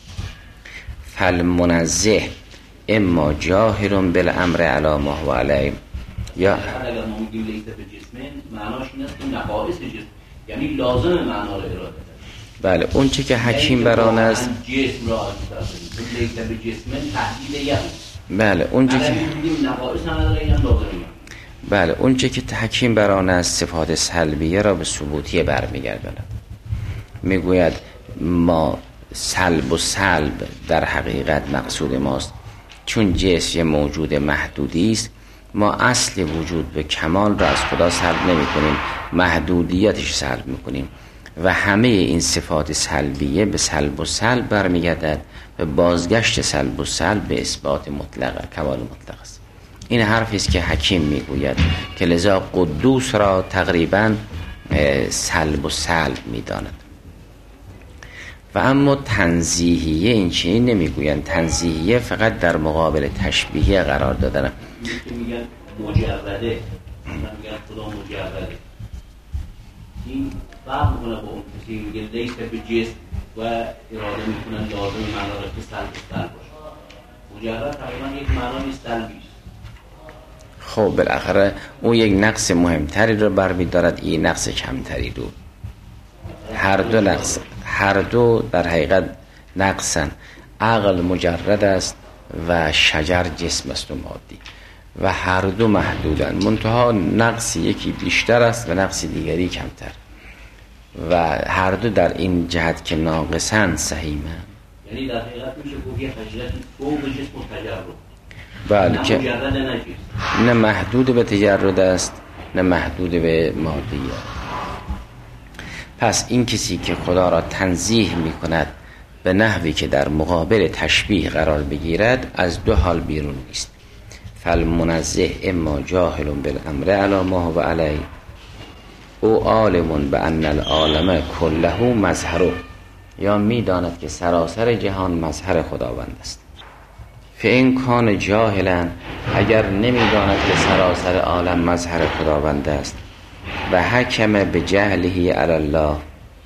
فالمنزه اما جاهر بالامر علی ما هو علیه، یا اگر ما میگیم لیسه به جسم معناش این است که نقائص جسم یعنی لازم معنا را اراده. بله اون چه که حکیم بران است جسم را لیسه به جسم تهدید یعنی بله اون چه که نقائص نداره یعنی لازم. بله اون چه که حکیم بران است صفات سلبیه را به ثبوتیه برمیگرداند. میگوید ما سلب و سلب در حقیقت مقصود ماست، چون جسم موجود محدودی است ما اصل وجود به کمال را از خدا سلب نمی کنیم، محدودیتش سلب می کنیم و همه این صفات سلبیه به سلب و سلب برمیگردد و بازگشت سلب و سلب به اثبات مطلق کمال مطلق است. این حرفی است که حکیم میگوید که لذا قدوس را تقریبا سلب و سلب میداند. و اما تنزیهیه این چنین نمیگویند. تنزیهیه فقط در مقابل تشبیهیه قرار دادن. میگن مجرده، میگن خدا مجرده. این فرق میکنه با اون کسی میگه لیس به جسم و اراده میکنن لازم معنا را که سلب باشه. مجرد تقریبا یک معنای سلبی است. خب بالاخره اون یک نقص مهمتری رو برمی‌دارد، این نقص کمتری رو. هر دو در حقیقت نقصن. عقل مجرد است و شجر جسم است و مادی و هر دو محدودن، منتها نقص یکی بیشتر است و نقص دیگری کمتر و هر دو در این جهت که ناقصن صحیحن. یعنی در حقیقت میشه گفت یه خجلت فوق جسم و تجرد، بله که مجرد نه محدود به تجرد است نه محدود به مادی. پس این کسی که خدا را تنزیه می کند به نحوی که در مقابل تشبیه قرار بگیرد از دو حال بیرون نیست. فالمنزه اما جاهل بالامر علی ما هو علی او عالم بان العالم كله مظهره، یا میداند که سراسر جهان مظهر خداوند است. فإن کان جاهلا، اگر نمیداند که سراسر عالم مظهر خداوند است، و حکم بجهله علی الله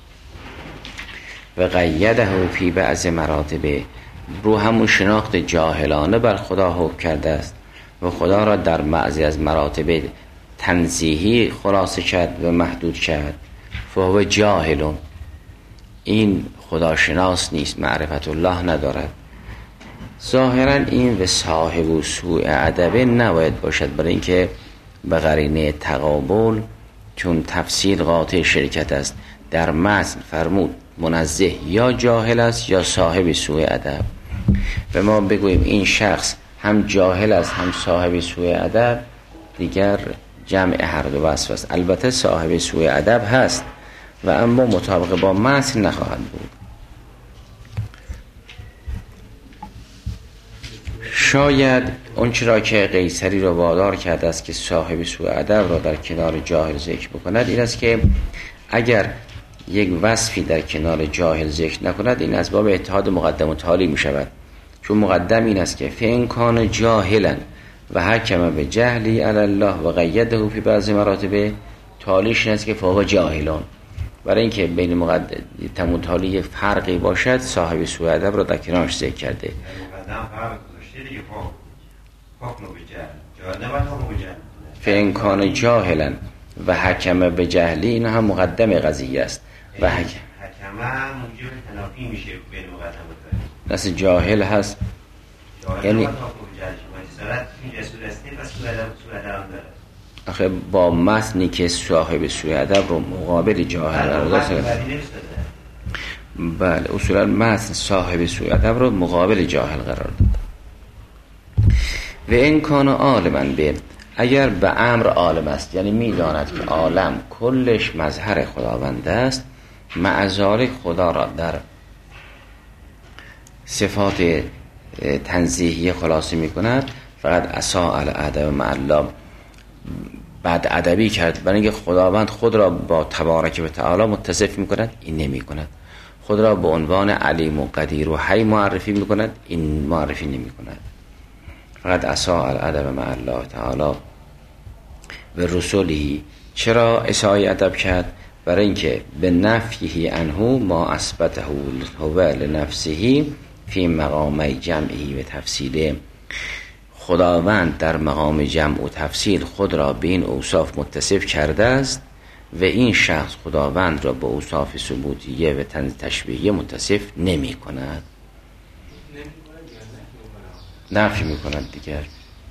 و قیده فی بعض مراتب، رو همون شناخت جاهلانه بر خدا حکم کرده است و خدا را در بعضی از مراتب تنزیهی خلاصه کرد و محدود کرد. فهو جاهل، این خداشناس نیست، معرفت الله ندارد. ظاهرا این و صاحب و سوء ادب نباید باشد، برای اینکه به قرینه تقابل، چون تفسیر قاطع شرکت است، در متن فرمود منزه یا جاهل است یا صاحب سوء ادب، و ما بگوییم این شخص هم جاهل است هم صاحب سوء ادب، دیگر جمع هر دو وصف است. البته صاحب سوء ادب هست و اما مطابق با متن نخواهد بود. شاید اون چرا که قیصری را وادار کرده است که صاحب سوء ادب را در کنار جاهل ذکر بکند این است که اگر یک وصفی در کنار جاهل ذکر نکند، این از باب اتحاد مقدم و تالی می شود. چون مقدم این است که فإن کان جاهلا و حکم به جهلی علی الله و قیده فی بعض مراتب، تالیش این است که فهو جاهلان. برای اینکه بین مقدم و تالی فرقی باشد، صاحب سوء ادب را در کنارش ذکر کرده. فإن کان جاهلا و حکم به جهلی، این هم مقدم قضیه است. و حکم موجب تنافی میشه بین مقدم و تالی. نسل جاهل هست، یعنی آخه با متنی که صاحب سوء ادب رو مقابل جاهل قرار داد. بله، اصولا متن صاحب سوء ادب رو مقابل جاهل قرار داد. و این کان عالما به، اگر به امر عالم است، یعنی میداند که عالم کلش مظهر خداوند است، مع ذلک خدا را در صفات تنزیهی خلاصه می کند، فقط اساء الادب مع الله، بد ادبی کرد، برای اینکه خداوند خود را با تبارک و تعالی متصف می کند، این نمی کند. خود را به عنوان علیم و قدیر و حی معرفی می کند، این معرفی نمی کند. فقط اساء الادب مع الله تعالی و رسوله. چرا اساء ادب کرد؟ برای اینکه به نفیه عنه ما اثبته هو لنفسه فی مقام جمعی و تفصیله. خداوند در مقام جمع و تفصیل خود را به این اوصاف متصف کرده است و این شخص خداوند را به اوصاف ثبوتیه و تشبیهیه متصف نمی کند، نفی می کند. دیگر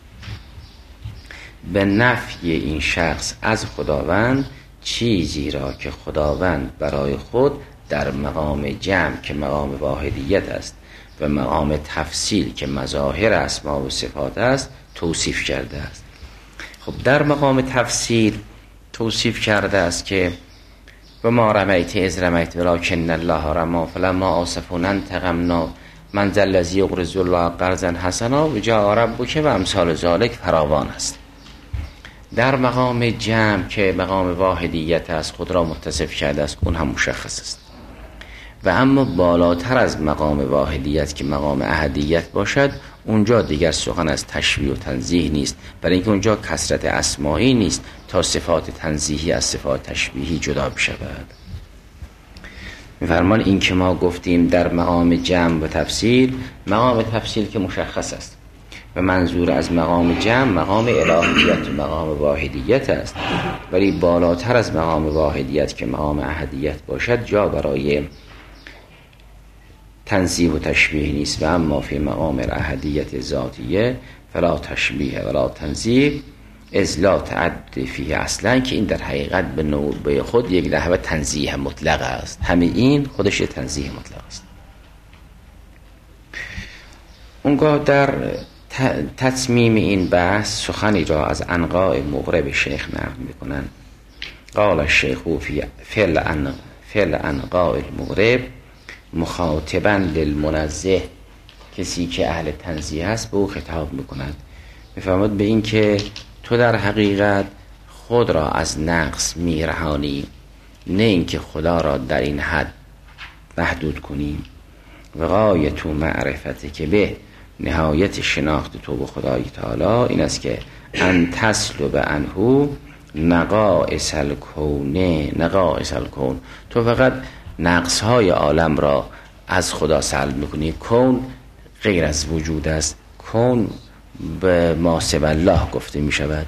به نفی این شخص از خداوند چیزی را که خداوند برای خود در مقام جمع که مقام واحدیت است و مقام تفصیل که مظاهر اسما و صفات است توصیف کرده است. خب در مقام تفصیل توصیف کرده است که و ما رمیت اذ رمیت ولکن الله رمی فلما آسفونا انتقمنا من ذا الذی یقرض الله قرضا حسنا و جاء ربک و امثال ذلک فراوان است. در مقام جمع که مقام واحدیت است خود را متصف کرده است، اون هم مشخص است. و اما بالاتر از مقام واحدیت که مقام احدیت باشد، اونجا دیگر سخن از تشبیه و تنزیه نیست، برای اینکه اونجا کثرت اسمایی نیست تا صفات تنزیهی از صفات تشبیهی جدا بشود. می‌فرمان این که ما گفتیم در مقام جمع و تفصیل، مقام تفصیل که مشخص است و منظور از مقام جمع مقام الهیت و مقام واحدیت است، ولی بالاتر از مقام واحدیت که مقام احدیت باشد جا برای تنزیه و تشبیه نیست. و اما فی مقام الاحدیت ذاتیه فلا تشبیه ولا تنزیه اذ لا تعد فیه اصلا، که این در حقیقت به نوبه خود یک نحوه تنزیه مطلق است. همه این خودش تنزیه مطلق است. اونگاه در تتمیم این بحث سخنی را از عنقاء مغرب شیخ نقل میکنن. قال الشیخ فی فعل عنقاء المغرب مخاطبا للمنزه، کسی که اهل تنزیه است به او خطاب میکند. میفرماد به این که تو در حقیقت خود را از نقص میرهانی، نه اینکه خدا را در این حد محدود کنی. و غایت معرفت که به نهایت شناخت تو به خدای تعالی این است که ان تسلب عنه نقائص الکون، تو فقط نقص های عالم را از خدا سلب میکنی. کون غیر از وجود است، کون به ما سوی الله گفته میشود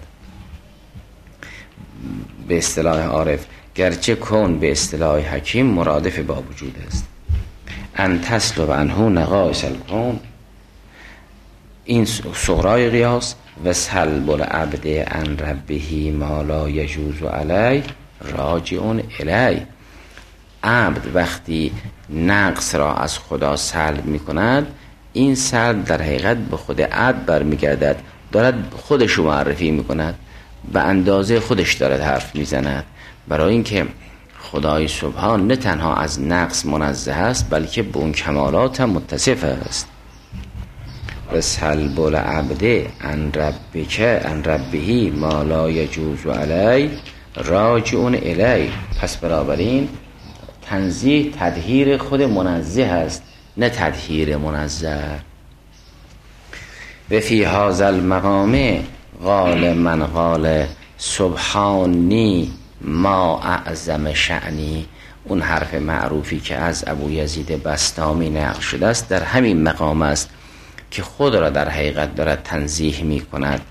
به اصطلاح عارف، گرچه کون به اصطلاح حکیم مرادف با وجود است. ان تسلب عنه نقائص الکون، این صغرای قیاس. و سلب العبد عن ربه ما لا یجوز علی راجعون الی، عبد وقتی نقص را از خدا سلب می کند، این سلب در حقیقت به خود عبد برمیگردد، دارد خودش رو معرفی می کند، به اندازه خودش دارد حرف می زند، برای اینکه خدای سبحان نه تنها از نقص منزه است بلکه به اون کمالات هم متصف است. و سلب العبد عن ربه ما لا یجوز علی راجعون الی. پس بنابراین تنزیه تدهیر خود منزه است، نه تدهیر منزه. و فی هذا المقام قال من قال سبحانی ما اعظم شأنی، اون حرف معروفی که از ابو یزید بسطامی نقل شده است در همین مقام است که خود را در حقیقت دارد تنزیه می کند.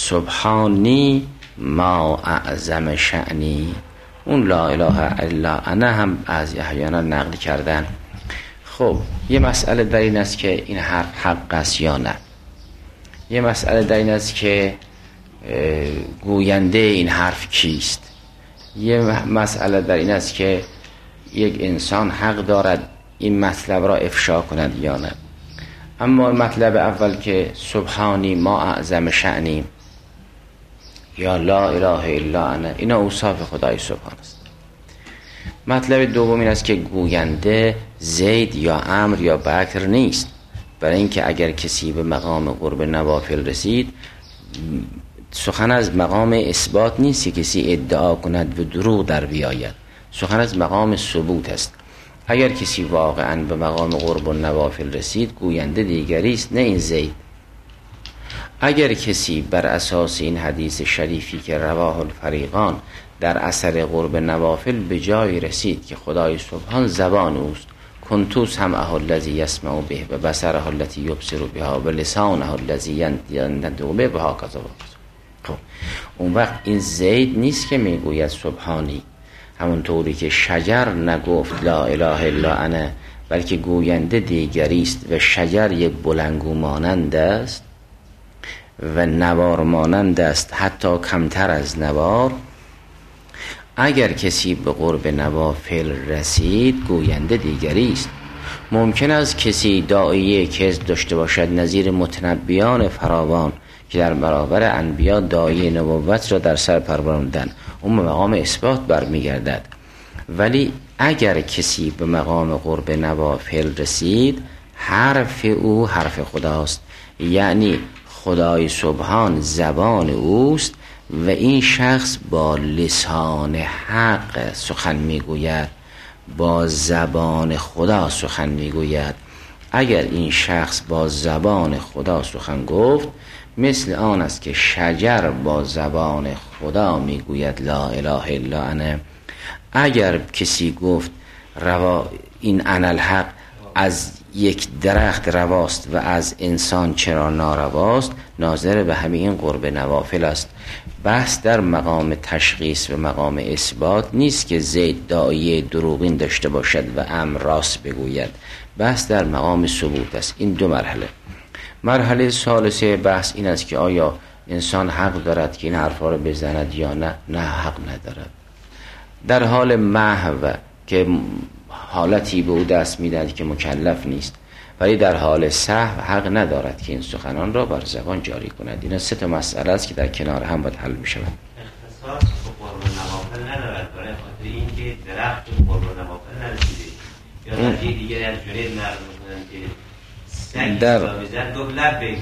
سبحانی ما اعظم شأنی، اون لا اله الا انا هم از احیانا نقل کردن. خب یه مسئله در این است که این حرف حق است یا نه، یه مسئله در این است که گوینده این حرف کیست، یه مسئله در این است که یک انسان حق دارد این مطلب را افشا کند یا نه. اما مطلب اول که سبحانی ما اعظم شأنی یا لا اله الا انا، اینا اوصاف خدای سبحان است. مطلب دوم این است که گوینده زید یا عمرو یا بکر نیست، برای اینکه اگر کسی به مقام قرب نوافل رسید، سخن از مقام اثبات نیست که کسی ادعا کند و دروغ در بیاید، سخن از مقام ثبوت است. اگر کسی واقعا به مقام قرب النوافل رسید، گوینده دیگری است نه این زید. اگر کسی بر اساس این حدیث شریفی که رواه الفریقان در اثر قرب نوافل به جای رسید که خدای سبحان زبان اوست، کنتو سمعه الذی یسمع به و بصره التی یبصر بها و لسانه الذی ینطق به و هکذا. خب اون وقت این زید نیست که میگوید سبحانی، همونطوری که شجر نگفت لا اله الا انا، بلکه گوینده دیگری است و شجر یک بلنگو مانند است و نوار مانند است، حتی کمتر از نوار. اگر کسی به قرب نوافل رسید، گوینده دیگری است. ممکن است کسی داعیه کذب داشته باشد، نظیر متنبیان فراوان که در برابر انبیا داعیه نبوت را در سر پروراندن، اون به مقام اثبات برمیگردد. ولی اگر کسی به مقام قرب نوافل رسید، حرف او حرف خداست، یعنی خدای سبحان زبان اوست و این شخص با لسان حق سخن میگوید، با زبان خدا سخن میگوید. اگر این شخص با زبان خدا سخن گفت، مثل آن است که شجر با زبان خدا میگوید لا اله الا انا. اگر کسی گفت این انالحق از یک درخت رواست و از انسان چرا نارواست، ناظر به همین قرب نوافل است. بحث در مقام تشخیص و مقام اثبات نیست که زید داعیه دروغین داشته باشد و امر راست بگوید، بحث در مقام ثبوت است. این دو مرحله. مرحله ثالثه بحث این است که آیا انسان حق دارد که این حرفا رو بزند یا نه؟ نه، حق ندارد. در حال محو که حالتی به او دست میدهد که مکلف نیست، ولی در حال سهو حق ندارد که این سخنان را بر زبان جاری کند. این سه تا مسئله است که در کنار هم باید حل می شود. اختصاص به قرب نوافل ندارد، برای خاطر اینکه درخت به قرب نوافل نرسیده. یا نتیجه دیگری از جنید نقل میکنند که سگ در میزد گفت لبیک، بعد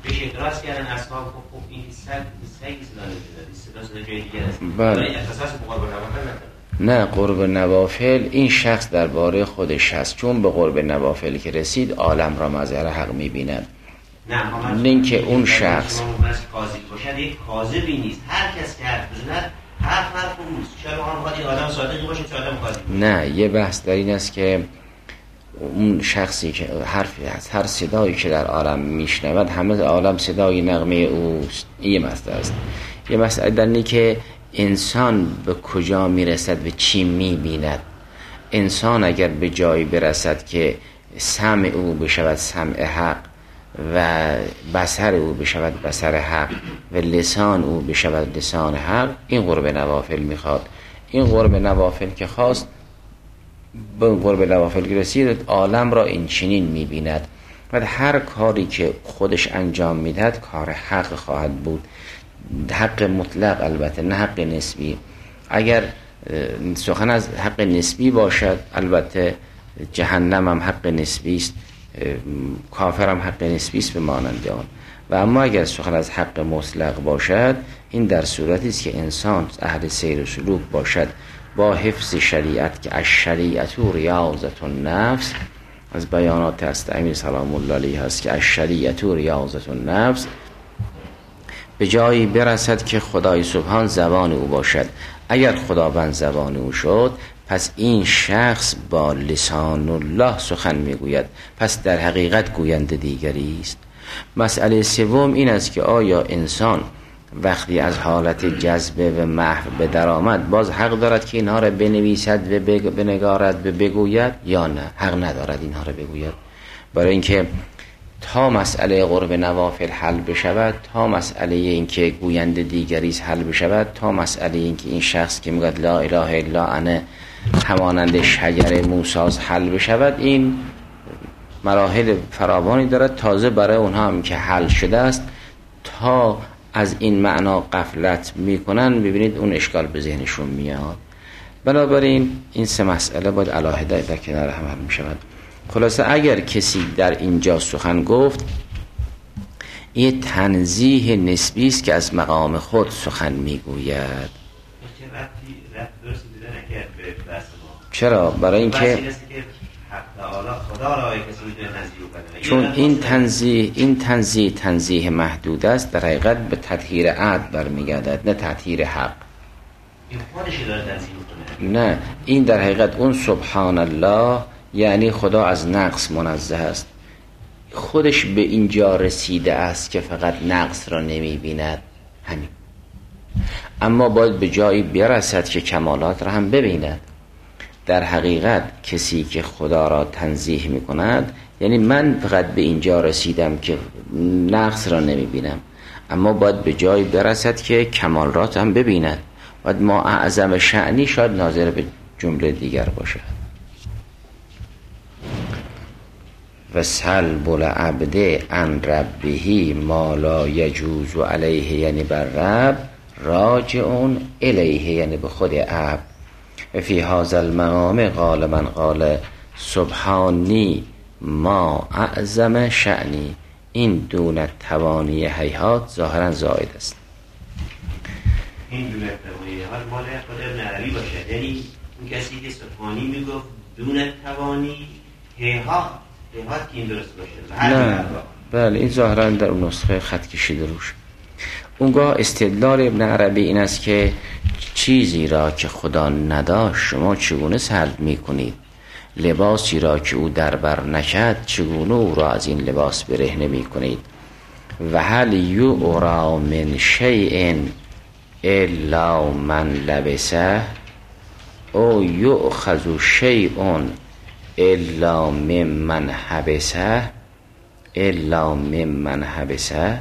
بهش اعتراض کردن اصحاب. خب این سگی صدا نمی‌زد، صدا جای دیگه است. بله. اساس قرب نوافل نداره. نه، قرب نوافل این شخص درباره خودش هست، چون به قرب نوافل که رسید عالم را مظهر حق می‌بیند. نه اینکه اون شخص کاذب باشد، یک کاذبی نیست. هر کس که حرف بزند حرف اوست. چرا هم خواهد آدم صادقی باشه چه آدم کاذب؟ نه، یه بحث در این است که اون شخصی که حرفی هست، هر صدایی که در عالم میشنود همه عالم صدای نغمه اوست. این مسئله است. یه مسئله در اینه که انسان به کجا میرسد و چی میبیند. انسان اگر به جایی برسد که سمع او بشود سمع حق و بصر او بشود بصر حق و لسان او بشود لسان حق، این قرب نوافل میخواد. این قرب نوافل که خواست، به قرب نوافل که رسید عالم را این چنین میبیند و هر کاری که خودش انجام میدهد کار حق خواهد بود. حق مطلق البته، نه حق نسبی. اگر سخن از حق نسبی باشد البته جهنم هم حق نسبی است، کافر هم حق نسبی است به مانند آن. و اما اگر سخن از حق مطلق باشد این در صورتی است که انسان اهل سیر و سلوک باشد با حفظ شریعت، که الشریعت ریاضة النفس، از بیانات استعمی سلام الله علیه هست که الشریعت ریاضة النفس، به جایی برسد که خدای سبحان زبان او باشد. اگر خداوند زبان او شد پس این شخص با لسان الله سخن میگوید، پس در حقیقت گوینده دیگری است. مسئله سوم این است که آیا انسان وقتی از حالت جذبه و محو به در آمد باز حق دارد که اینها را بنویسد و بنگارد و بگوید یا نه؟ حق ندارد اینها را بگوید، برای اینکه تا مسئله قرب نوافل حل بشود، تا مسئله این که گوینده دیگری حل بشود، تا مسئله این که این شخص که میگه لا اله الا انا همانند شجر موسی حل بشود، این مراحل فراوانی دارد. تازه برای اونها هم که حل شده است تا از این معنا غفلت میکنن، ببینید اون اشکال به ذهنشون میاد. بنابراین این سه مسئله باید علاهده در کنار هم حل میشود. خلاصه اگر کسی در اینجا سخن گفت، این تنزیه نسبی است که از مقام خود سخن میگوید. چرا؟ برای اینکه چون این تنزیه محدود است، در حقیقت به تطهیر عدل برمیگردد، نه تطهیر حق. نه، این در حقیقت اون سبحان الله یعنی خدا از نقص منزه است، خودش به اینجا رسیده است که فقط نقص را نمی بیند، همین. اما باید به جایی برسد که کمالات را هم ببیند. در حقیقت کسی که خدا را تنزیه می کند یعنی من فقط به اینجا رسیدم که نقص را نمی بینم، اما باید به جایی برسد که کمالات هم ببیند. باید ما اعظم شأنی شاید ناظر به جمله دیگر باشد. و سلب العبد عن ربه ما لا یجوز علیه، یعنی بر رب، راجعون الیه، یعنی به خود عبد. فی هذا المقام قال من قال سبحانی ما اعظم شأنی، این دون توانی هیهات ظاهرا زائد است. این دون توانی هیهات مال خود ابن عربی باشه، یعنی اون کسی که سبحانی میگفت دون توانی هیهات که این درست باشه. نه، بله، این ظاهرا در اون نسخه خط کشیده روش. اونگاه استدلال ابن عربی این است که چیزی را که خدا نداشت شما چگونه سلب می کنید؟ لباسی را که او در بر نکرد چگونه او را از این لباس برهنه می کنید؟ و هل یعری من شیء الا من لبسه او یؤخذ شیء الا ممن حبسه الا ممن حبسه.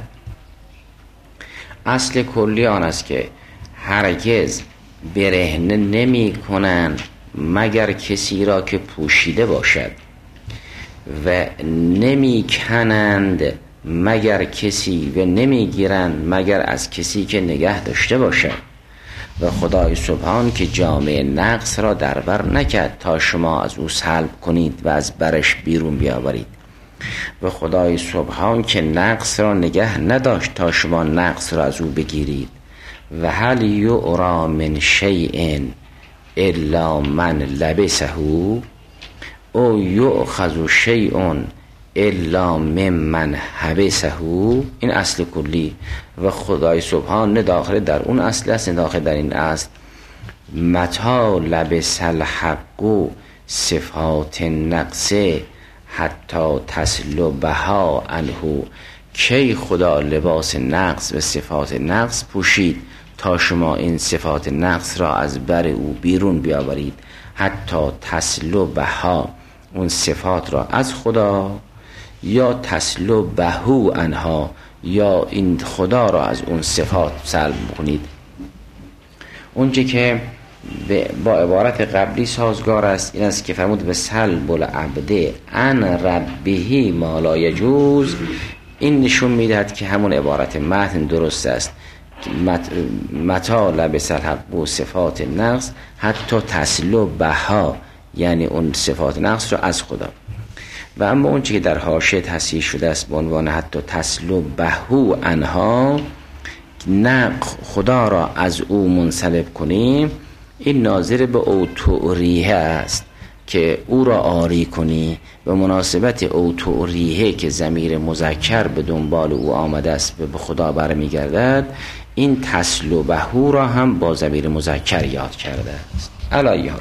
اصل کلی آن است که هرگز برهنه نمی کنند مگر کسی را که پوشیده باشد و نمی کنند مگر کسی و نمی گیرند مگر از کسی که نگه داشته باشد. و خدای سبحان که جامعه نقص را در بر نکرد تا شما از او سلب کنید و از برش بیرون بیاورید، و خدای سبحان که نقص را نگه نداشت تا شما نقص را از او بگیرید. و هل یعری من شیء الا من لبسه او یؤخذ شیء الا ممن حبسه. این اصل کلی و خدای سبحان نه داخل در اون اصل است نه داخل در این اصل. متى لبس الحق صفات نقص حتی تسلبها عنه. کی خدا لباس نقص و صفات نقص پوشید تا شما این صفات نقص را از بر او بیرون بیاورید. حتی تسلبها، اون صفات را از خدا، یا تسلبهو عنها، یا این خدا را از اون صفات سلب کنید. اونچه که با عبارت قبلی سازگار است این است که فرمود و سلب العبد عن ربه ما لا یجوز. این نشون میدهد که همون عبارت متن درست است. متى لبس الحق و صفات نقص حتی تسلبها، یعنی اون صفات نقص را از خدا. و اما اون چیزی که در حاشیه تصحیح شده است به عنوان حتی تسلبهو عنها، نه خدا را از او منسلب کنیم، این ناظر به اوتوریه است که او را آری کنی. به مناسبت اوتوریه که ضمیر مذکر به دنبال او آمده است و به خدا برمیگردد، این تسلبهو را هم با ضمیر مذکر یاد کرده است. الایه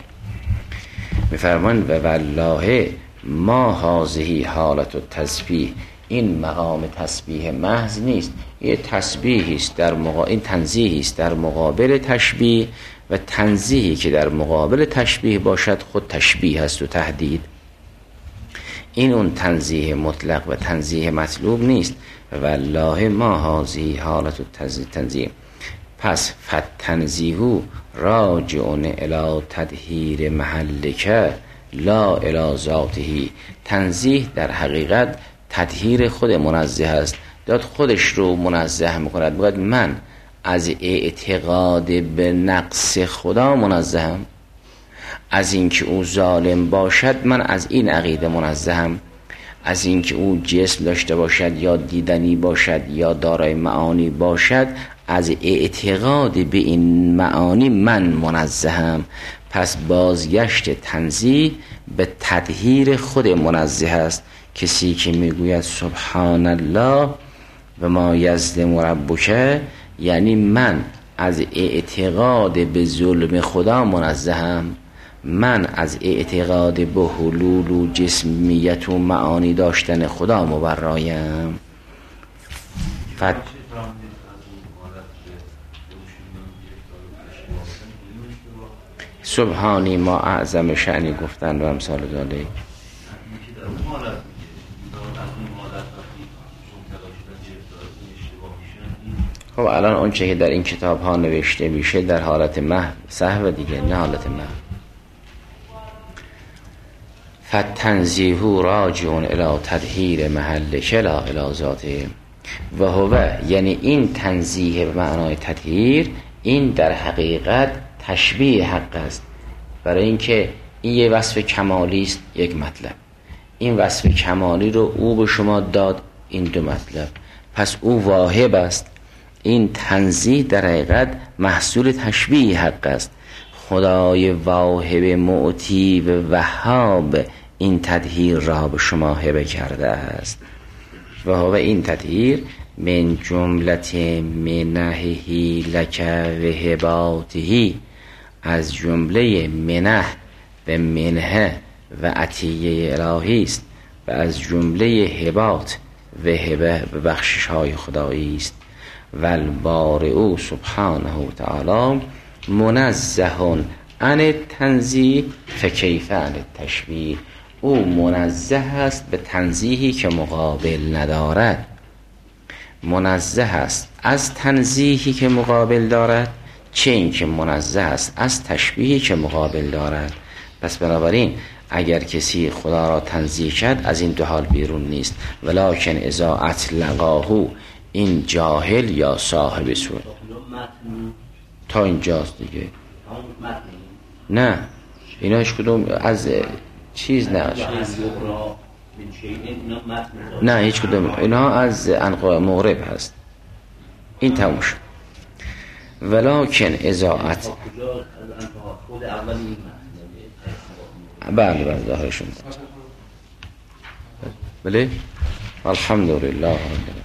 میفرمان و والله ما هذه حالت التسبیح، این مقام تسبیح محض نیست، یه تسبیحی است این تنزیهی است در مقابل تشبیه، و تنزیهی که در مقابل تشبیه باشد خود تشبیه است و تهدید. این اون تنزیه مطلق و تنزیه مطلوب نیست. والله ما هذه حالت التنزیه. پس فتنزیه راجع الی تطهیر محلک لا الی ذاته. تنزیه در حقیقت تطهیر خود منزه است، داد خودش رو منزه میکند. باید من از اعتقاد به نقص خدا منزهم، از اینکه او ظالم باشد من از این عقیده منزهم، از اینکه او جسم داشته باشد یا دیدنی باشد یا دارای معانی باشد از اعتقاد به این معانی من منزهم. پس بازگشت تنزیه به تطهیر خود منزه است. کسی که میگوید سبحان الله و ما یظلم ربک، یعنی من از اعتقاد به ظلم خدا منزهم، من از اعتقاد به حلول و جسمیت و معانی داشتن خدا مبرایم. سبحانی ما اعظم شأنی گفتن و امثال ذالک. خب الان اون چه که در این کتاب ها نوشته میشه در حالت محو سهو دیگه، نه حالت محو. فتنزیه راجع الی تطهیر محلک لا الی ذاته. و هو، یعنی این تنزیه به معنای تطهیر، این در حقیقت تشبیه حق است. برای اینکه این یه وصف کمالی است، یک مطلب، این وصف کمالی رو او به شما داد، این دو مطلب، پس او واهب است. این تنزیه در حقیقت محصول تشبیه حق است. خدای واهب معطی و وهاب این تطهیر را به شما هبه کرده است. و هو این تطهیر من جملت منحهی لک و هباته، از جمله منح و منحه و عطیه الهی است و از جمله هبات و هبه و بخشش های خدایی است. و البارئ سبحانه و تعالی منزه عن تنزیه فکیف عن تشبیه. او منزه است به تنزیهی که مقابل ندارد، منزه است از تنزیهی که مقابل دارد، چه این که منزه است از تشبیهی که مقابل دارد. پس بنابراین اگر کسی خدا را تنزیه کرد از این دو حال بیرون نیست. ولکن اذا اطلقاه، این جاهل یا صاحب سوء. تا اینجاست دیگه. نه اینا هیچ کدوم از چیز نه. من شیء اینا متن نه هیچ کدوم اینا از انقاء مغرب هست. این تموم شد. ولکن اضاعت کجا از انتها خود اول این متن بله ظاهرشون بله. الحمدلله.